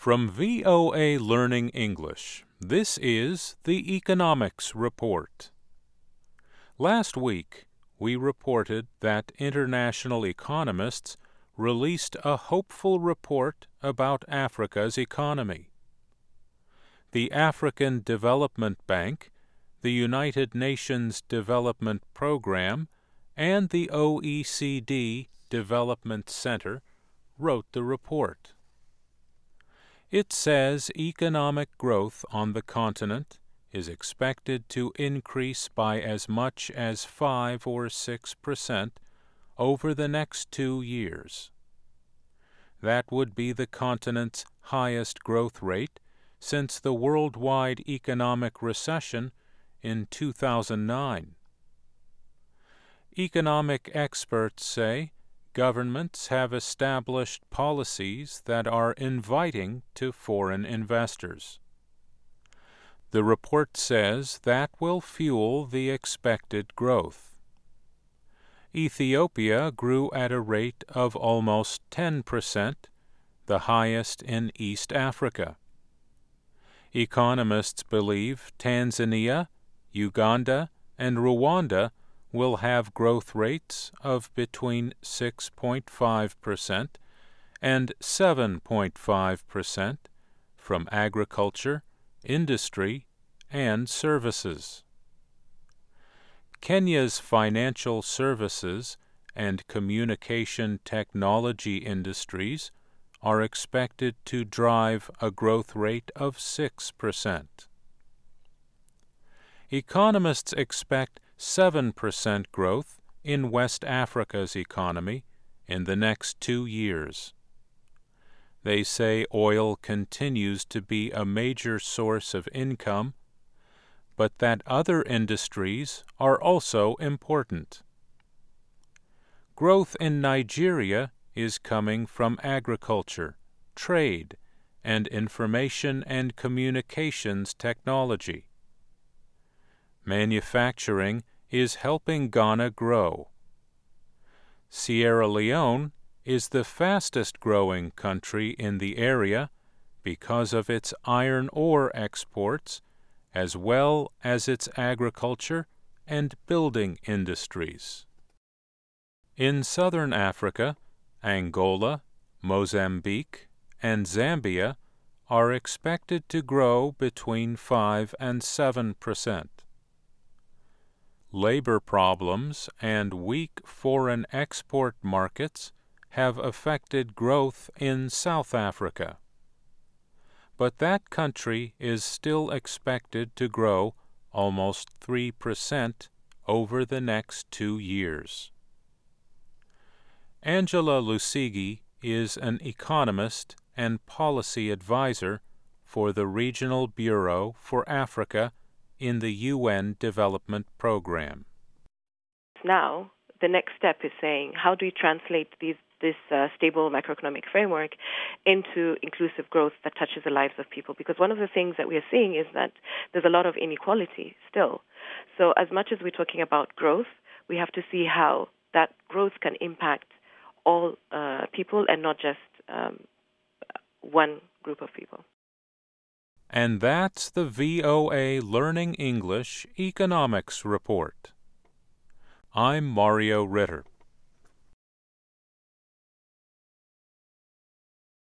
From VOA Learning English, this is the Economics Report. Last week, we reported that international economists released a hopeful report about Africa's economy. The African Development Bank, the United Nations Development Program, and the OECD Development Center wrote the report. It says economic growth on the continent is expected to increase by as much as 5 or 6% over the next 2 years. That would be the continent's highest growth rate since the worldwide economic recession in 2009. Economic experts say governments have established policies that are inviting to foreign investors. The report says that will fuel the expected growth. Ethiopia grew at a rate of almost 10%, the highest in East Africa. Economists believe Tanzania, Uganda, and Rwanda will have growth rates of between 6.5% and 7.5% from agriculture, industry, and services. Kenya's financial services and communication technology industries are expected to drive a growth rate of 6%. Economists expect 7% growth in West Africa's economy in the next 2 years. They say oil continues to be a major source of income, but that other industries are also important. Growth in Nigeria is coming from agriculture, trade, and information and communications technology. Manufacturing is helping Ghana grow. Sierra Leone is the fastest growing country in the area because of its iron ore exports as well as its agriculture and building industries. In southern Africa, Angola, Mozambique, and Zambia are expected to grow between 5 and 7%. Labor problems and weak foreign export markets have affected growth in South Africa. But that country is still expected to grow almost 3% over the next 2 years. Angela Lusigi is an economist and policy advisor for the Regional Bureau for Africa in the UN Development Program. Now, the next step is saying, how do we translate this stable macroeconomic framework into inclusive growth that touches the lives of people? Because one of the things that we are seeing is that there's a lot of inequality still. So as much as we're talking about growth, we have to see how that growth can impact all people and not just one group of people. And that's the VOA Learning English Economics Report. I'm Mario Ritter.